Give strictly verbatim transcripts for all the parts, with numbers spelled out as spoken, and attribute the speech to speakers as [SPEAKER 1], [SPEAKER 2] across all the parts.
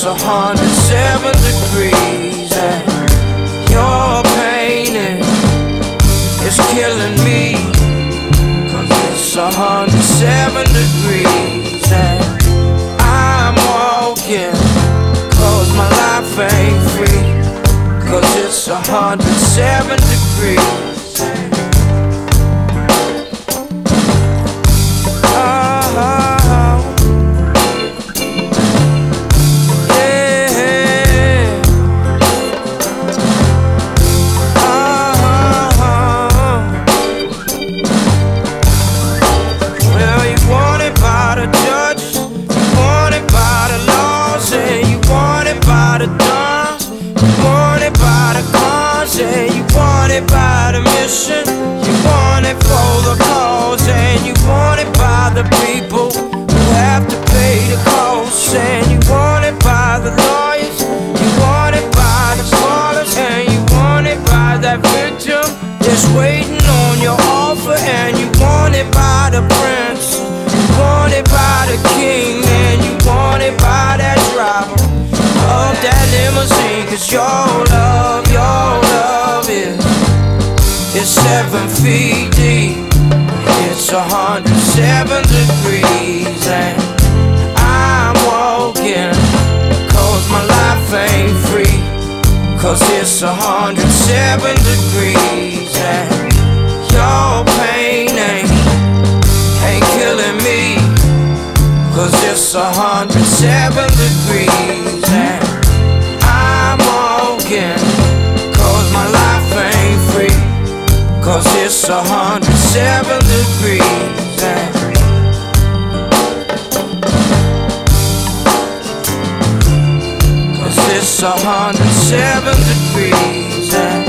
[SPEAKER 1] a hundred seven degrees, and your pain is, is killing me. Cause it's a hundred seven degrees, and I'm walking, cause my life ain't free. Cause it's a hundred seven degrees. By the mission, you want it for the cause, and you want it by the people who have to pay the cost, and you want it by the lawyers, you want it by the callers, and you want it by that victim that's waiting on your offer, and you want it by the prince, you want it by the king, and you want it by that driver of that limousine. Cause your love, your love is It's seven feet deep, it's a hundred seven degrees, and I'm walking, cause my life ain't free. Cause it's a hundred seven degrees, and your pain ain't, ain't killing me. Cause it's a hundred seven degrees, and I'm walking, cause my life ain't free. Cause it's a hundred seven degrees, and Cause it's a hundred seven degrees, and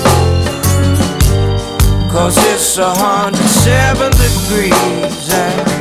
[SPEAKER 1] Cause it's a hundred seven degrees, and